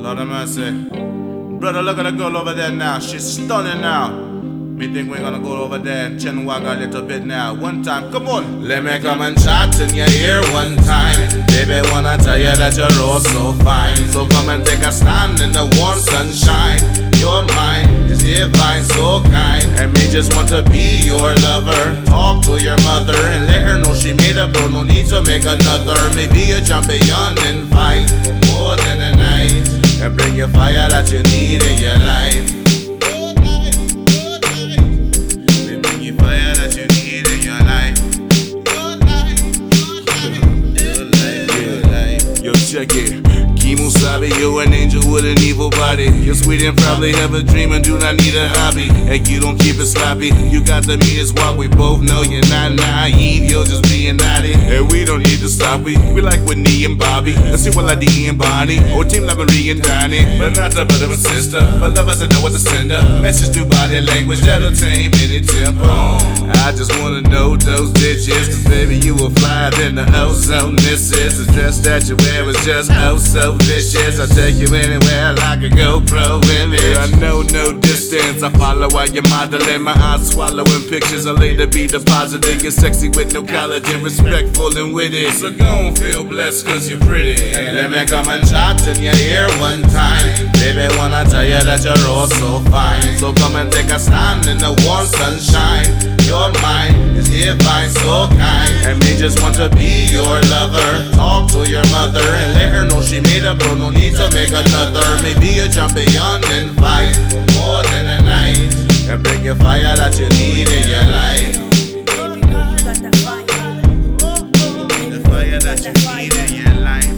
Lord have mercy. Brother, look at the girl over there now. She's stunning now. Me think we're gonna go over there and chin wag a little bit now. One time, come on. Let me come and chat in your ear one time. Baby, wanna tell you that you're all so fine. So come and take a stand in the warm sunshine. You're mine, is divine, so kind. And me just want to be your lover. Talk to your mother and let her know she made a bro. No need to make another. Maybe a champion and fight more than a night. And bring your fire that you need in your life. Check it. Kimo Sabe, you're an angel with an evil body. You're sweet and probably have a dream and do not need a hobby. And you don't keep it sloppy. You got the meanest walk, we both know you're not naive. You're just being naughty. And we don't need to stop. We like Whitney and Bobby. Let's see what I D and Bonnie. Or Team Laverie and Donnie. But not the brother and sister. But lovers that know what to send her. Message through body language that'll tame any tempo. I just wanna know those digits. Cause baby, you will fly than the ozone. This is the dress that you wear is just oh so vicious. I'll take you anywhere like a GoPro image. I know no distance. I follow while you're modeling. My eyes swallowing pictures. I later be deposited. You're sexy with no collagen. Respectful and witty. So gon' feel blessed cause you're pretty. Let me come and chat in your ear one time. Baby, wanna tell you that you're all so fine. So come and take a stand in the warm sunshine. Your mind is divine, so kind. And me just want to be your lover. Talk to your mother and let her know she made a bro. No need to make another. Maybe a champion and fight more than a night. And bring your fire that you need in your life. The fire that you need in your life.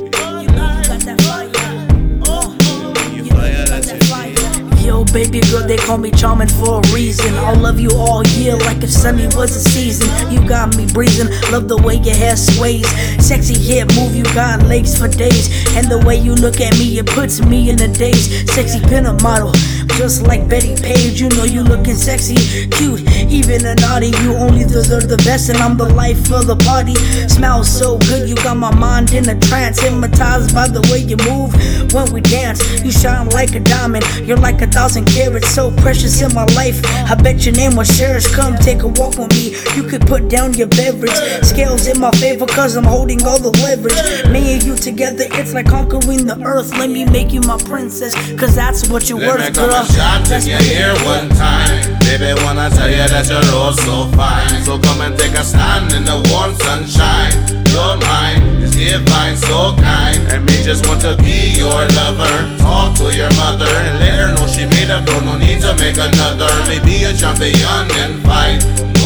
Yo, baby girl, they call me charming for a reason. I'll love you all year like if sunny was a season. You got me breezing, love the way your hair sways. Sexy hip move, you got legs for days. And the way you look at me, it puts me in a daze. Sexy pinup model, just like Betty Page. You know you looking sexy, cute, even a naughty. You only deserve the best and I'm the life of the party. Smells so good, you got my mind in a trance. Hypnotized by the way you move when we dance. You shine like a diamond, you're like 1,000 carats, so precious in my life. I bet your name was Cherish. Come take a walk with me, you could put down your beverage. Scales in my favor cause I'm holding all the leverage. Me and you together, it's like conquering the earth. Let me make you my princess, cause that's what you're worth, girl. Let me come and chat in your ear one time. Baby, wanna tell you that you're all so fine. So come and take a stand in the warm sunshine. Your mind is divine, so kind. And me just want to be your lover. Talk to your mother and let her know she made a bro. No need to make another. Maybe a champion and fight